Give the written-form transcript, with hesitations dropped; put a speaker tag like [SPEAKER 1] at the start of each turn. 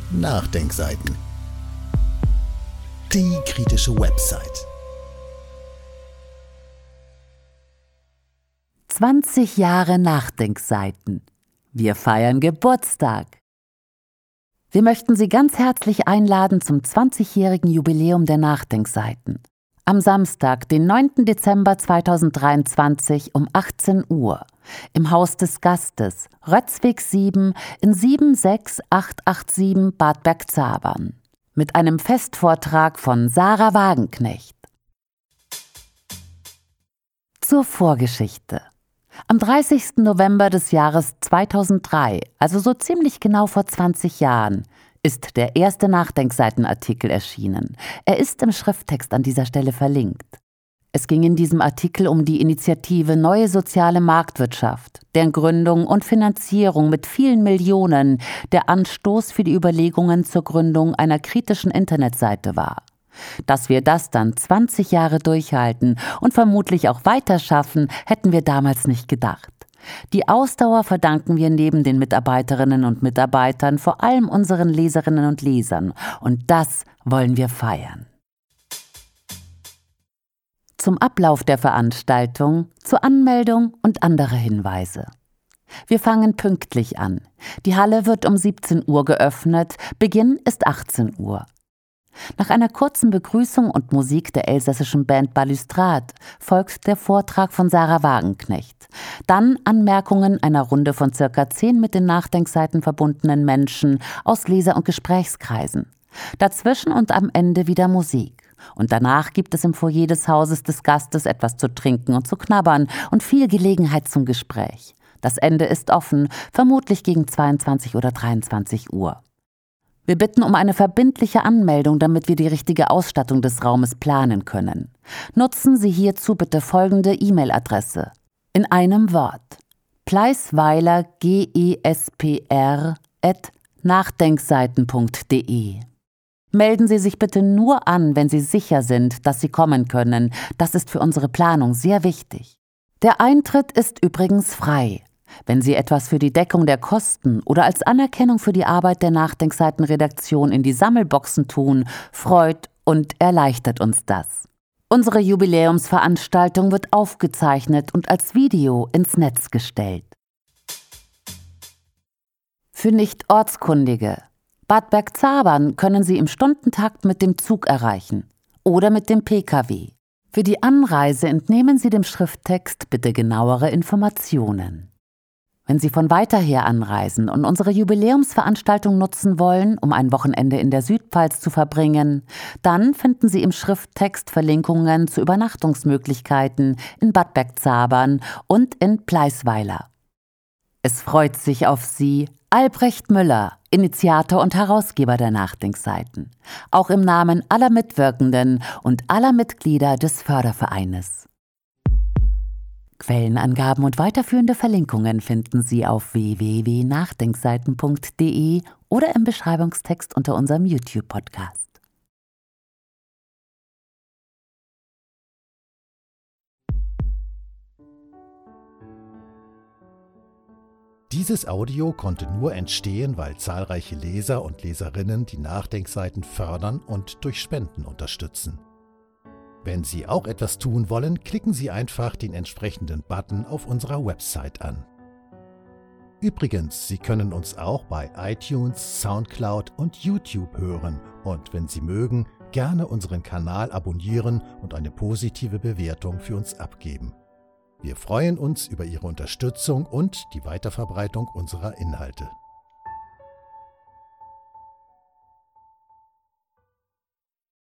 [SPEAKER 1] Nachdenkseiten. Die kritische Website.
[SPEAKER 2] 20 Jahre Nachdenkseiten. Wir feiern Geburtstag. Wir möchten Sie ganz herzlich einladen zum 20-jährigen Jubiläum der Nachdenkseiten. Am Samstag, den 9. Dezember 2023 um 18 Uhr im Haus des Gastes, Rötzweg 7 in 76887 Bad Bergzabern mit einem Festvortrag von Sarah Wagenknecht. Zur Vorgeschichte. Am 30. November des Jahres 2003, also so ziemlich genau vor 20 Jahren, ist der erste Nachdenkseitenartikel erschienen. Er ist im Schrifttext an dieser Stelle verlinkt. Es ging in diesem Artikel um die Initiative Neue Soziale Marktwirtschaft, deren Gründung und Finanzierung mit vielen Millionen der Anstoß für die Überlegungen zur Gründung einer kritischen Internetseite war. Dass wir das dann 20 Jahre durchhalten und vermutlich auch weiter schaffen, hätten wir damals nicht gedacht. Die Ausdauer verdanken wir neben den Mitarbeiterinnen und Mitarbeitern vor allem unseren Leserinnen und Lesern. Und das wollen wir feiern. Zum Ablauf der Veranstaltung, zur Anmeldung und andere Hinweise. Wir fangen pünktlich an. Die Halle wird um 17 Uhr geöffnet, Beginn ist 18 Uhr. Nach einer kurzen Begrüßung und Musik der elsässischen Band Balustrade folgt der Vortrag von Sarah Wagenknecht. Dann Anmerkungen einer Runde von ca. 10 mit den Nachdenkseiten verbundenen Menschen aus Leser- und Gesprächskreisen. Dazwischen und am Ende wieder Musik. Und danach gibt es im Foyer des Hauses des Gastes etwas zu trinken und zu knabbern und viel Gelegenheit zum Gespräch. Das Ende ist offen, vermutlich gegen 22 oder 23 Uhr. Wir bitten um eine verbindliche Anmeldung, damit wir die richtige Ausstattung des Raumes planen können. Nutzen Sie hierzu bitte folgende E-Mail-Adresse. In einem Wort: pleisweiler@nachdenkseiten.de. Melden Sie sich bitte nur an, wenn Sie sicher sind, dass Sie kommen können. Das ist für unsere Planung sehr wichtig. Der Eintritt ist übrigens frei. Wenn Sie etwas für die Deckung der Kosten oder als Anerkennung für die Arbeit der Nachdenkseitenredaktion in die Sammelboxen tun, freut und erleichtert uns das. Unsere Jubiläumsveranstaltung wird aufgezeichnet und als Video ins Netz gestellt. Für Nicht-Ortskundige. Bad Bergzabern können Sie im Stundentakt mit dem Zug erreichen oder mit dem Pkw. Für die Anreise entnehmen Sie dem Schrifttext bitte genauere Informationen. Wenn Sie von weiter her anreisen und unsere Jubiläumsveranstaltung nutzen wollen, um ein Wochenende in der Südpfalz zu verbringen, dann finden Sie im Schrifttext Verlinkungen zu Übernachtungsmöglichkeiten in Bad Bergzabern und in Pleisweiler. Es freut sich auf Sie, Albrecht Müller, Initiator und Herausgeber der Nachdenkseiten, auch im Namen aller Mitwirkenden und aller Mitglieder des Fördervereines. Quellenangaben und weiterführende Verlinkungen finden Sie auf www.nachdenkseiten.de oder im Beschreibungstext unter unserem YouTube-Podcast.
[SPEAKER 1] Dieses Audio konnte nur entstehen, weil zahlreiche Leser und Leserinnen die Nachdenkseiten fördern und durch Spenden unterstützen. Wenn Sie auch etwas tun wollen, klicken Sie einfach den entsprechenden Button auf unserer Website an. Übrigens, Sie können uns auch bei iTunes, Soundcloud und YouTube hören und, wenn Sie mögen, gerne unseren Kanal abonnieren und eine positive Bewertung für uns abgeben. Wir freuen uns über Ihre Unterstützung und die Weiterverbreitung unserer Inhalte.